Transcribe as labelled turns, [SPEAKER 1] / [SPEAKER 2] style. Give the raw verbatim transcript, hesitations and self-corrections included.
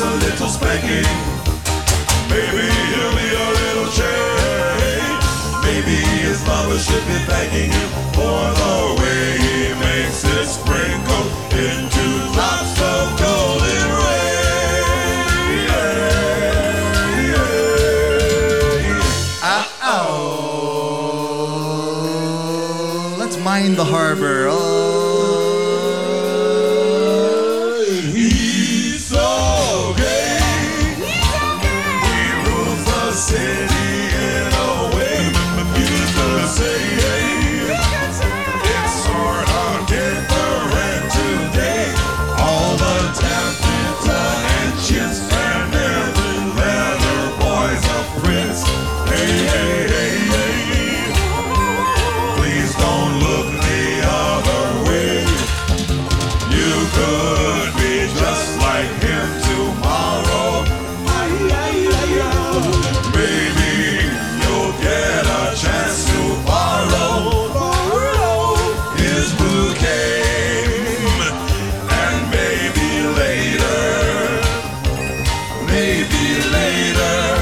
[SPEAKER 1] a little spanking. Maybe he'll need a little change. Maybe his mother should be thanking him for the way he makes it sprinkle into drops of golden rain.
[SPEAKER 2] Uh-oh. Let's mind the harbor. Oh.
[SPEAKER 1] He's so gay. He rules the city in a way you could say. It's sort of different today. All the taffeta and chits and every leather boy's a prince. Hey, hey, hey, hey. Please don't look the other way. You could be just like him tomorrow. Maybe you'll get a chance to borrow his bouquet. And maybe later, maybe later